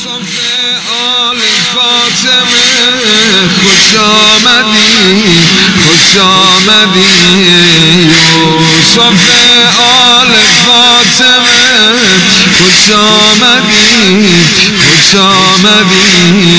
یوسف آل فاطمه خوش آمدی خوش آمدی یوسف آل فاطمه خوش آمدی خوش آمدی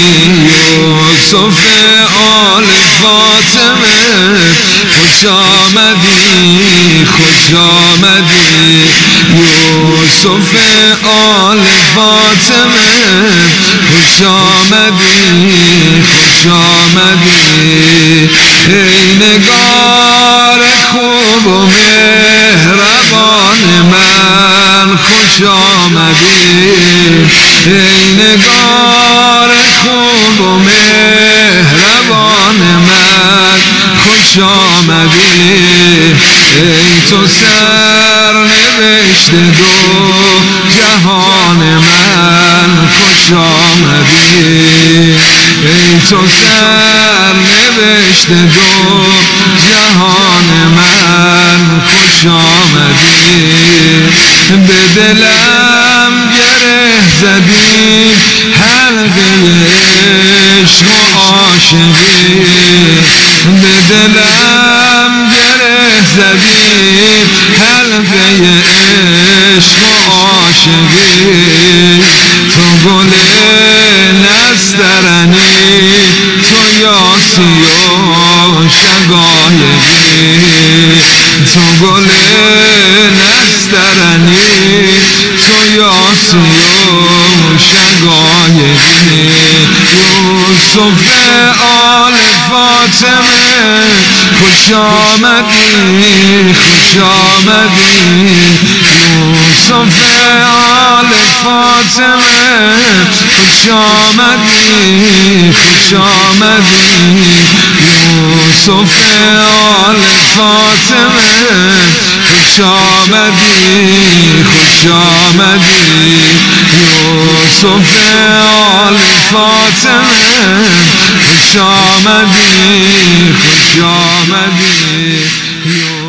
یوسف آل فاطمه خوش آمدی خوش آمدی یوسف آل فاطمه خوش آمدی خوش آمدی ای نگار خوب و مهربان من خوش آمدی ای نگار خوب و مهربان من خوش آمدی ای تو سرنوشت دو جهان من خوش آمدی ای تو سرنوشت دو جهان من خوش آمدی به دلم گره زدی حلقه عشق و عاشقی به دلم گره زدی حلقه عشق و عاشقی تو گل نسترنی تو یاسی و شقایقی تو گل نسترنی تو یاسی و شقایقی یوسف آل فاطمه خوش آمدی خوش آمدی یوسف آل فاطمه خوش آمدی خوش آمدی یوسف آل فاطمه خوش آمدی خوش آمدی یوسف آل فاطمه خوش آمدی خوش آمدی